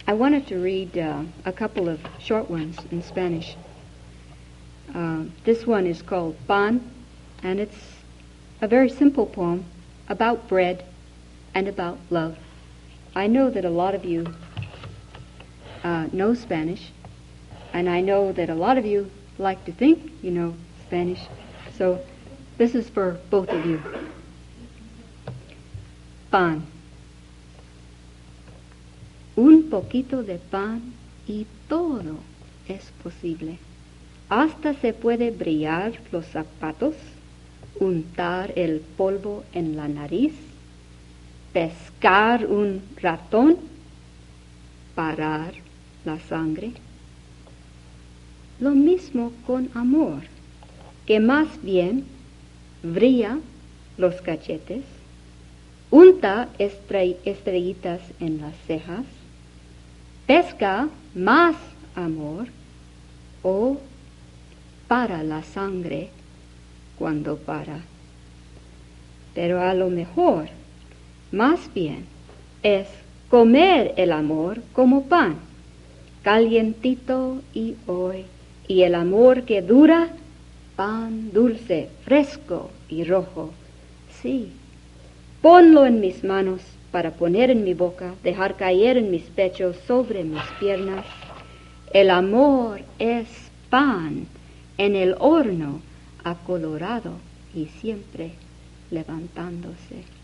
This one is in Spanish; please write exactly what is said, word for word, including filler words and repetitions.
I wanted to read uh, a couple of short ones in Spanish. Uh, this one is called Pan, and it's a very simple poem about bread and about love. I know that a lot of you uh, know Spanish, and I know that a lot of you like to think you know Spanish, so this is for both of you. Pan. Un poquito de pan y todo es posible. Hasta se puede brillar los zapatos, untar el polvo en la nariz, pescar un ratón, parar la sangre. Lo mismo con amor, que más bien brilla los cachetes, unta estre- estrellitas en las cejas, pesca más amor o para la sangre cuando para. Pero a lo mejor, más bien, es comer el amor como pan, calientito y hoy, y el amor que dura, pan dulce, fresco y rojo. Sí, ponlo en mis manos para poner en mi boca, dejar caer en mis pechos, sobre mis piernas. El amor es pan en el horno acolorado y siempre levantándose.